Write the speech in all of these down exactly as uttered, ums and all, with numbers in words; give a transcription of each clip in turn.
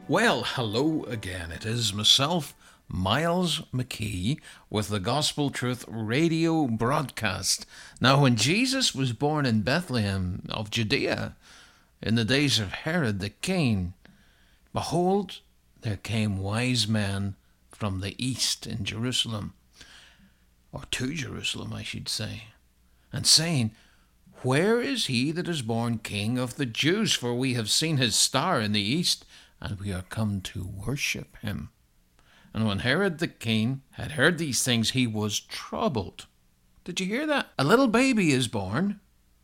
Well, hello again. It is myself, Miles McKee, with the Gospel Truth radio broadcast. Now, when Jesus was born in Bethlehem of Judea, in the days of Herod the king, behold, there came wise men from the east in Jerusalem, or to Jerusalem, I should say, and saying, Where is he that is born King of the Jews? For we have seen his star in the east, and we are come to worship him. And when Herod the king had heard these things, he was troubled. Did you hear that? A little baby is born,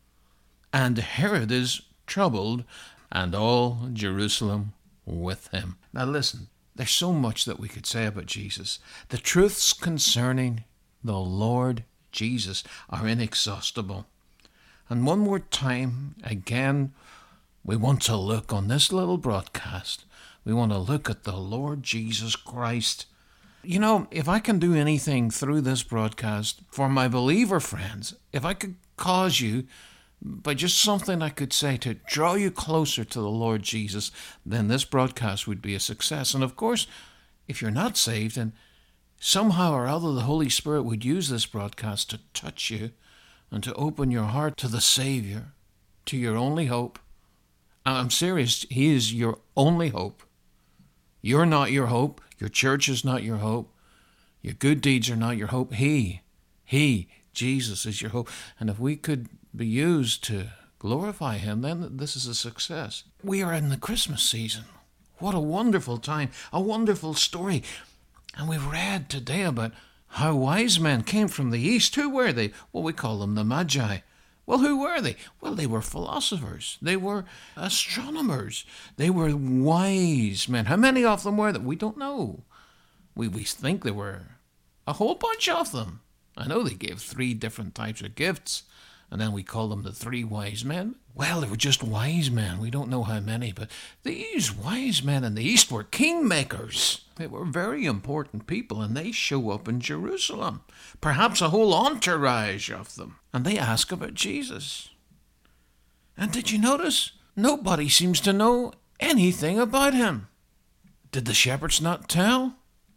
and Herod is troubled, and all Jerusalem with him. Now listen, there's so much that we could say about Jesus. The truths concerning the Lord Jesus are inexhaustible. And one more time, again, we want to look on this little broadcast. We want to look at the Lord Jesus Christ. You know, if I can do anything through this broadcast for my believer friends, if I could cause you, by just something I could say to draw you closer to the Lord Jesus, then this broadcast would be a success. And of course, if you're not saved, and somehow or other the Holy Spirit would use this broadcast to touch you and to open your heart to the Savior, to your only hope. I'm serious, He is your only hope. You're not your hope. Your church is not your hope. Your good deeds are not your hope. He, He, Jesus is your hope. And if we could be used to glorify Him, then this is a success. We are in the Christmas season. What a wonderful time, a wonderful story. And we've read today about how wise men came from the east. Who were they? Well, we call them the Magi. Well, who were they? Well, they were philosophers. They were astronomers. They were wise men. How many of them were there? We don't know. We, we think there were a whole bunch of them. I know they gave three different types of gifts, and then we call them the three wise men. Well, they were just wise men. We don't know how many, but these wise men in the east were kingmakers. They were very important people, and they show up in Jerusalem. Perhaps a whole entourage of them. And they ask about Jesus. And did you notice? Nobody seems to know anything about him. Did the shepherds not tell?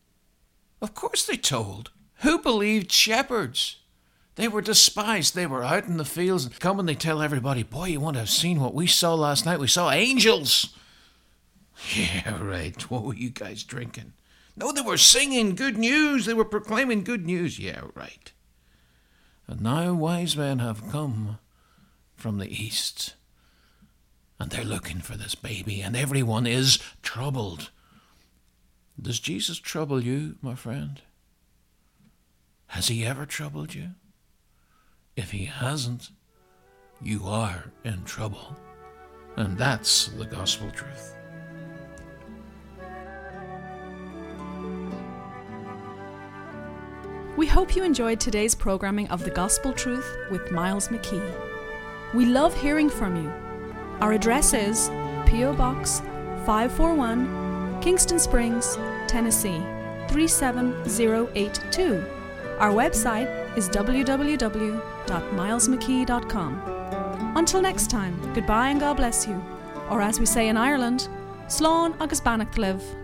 Of course they told. Who believed shepherds? They were despised. They were out in the fields and come and they tell everybody, boy, you want to have seen what we saw last night? We saw angels. Yeah, right. What were you guys drinking? No, they were singing good news. They were proclaiming good news. Yeah, right. And now wise men have come from the east, and they're looking for this baby, and everyone is troubled. Does Jesus trouble you, my friend? Has he ever troubled you? If he hasn't, you are in trouble. And that's the gospel truth. We hope you enjoyed today's programming of The Gospel Truth with Miles McKee. We love hearing from you. Our address is P O Box five forty-one, Kingston Springs, Tennessee three seven zero eight two. Our website is w w w dot miles mckee dot com. Until next time, goodbye and God bless you. Or as we say in Ireland, Slán agus Bannacht live.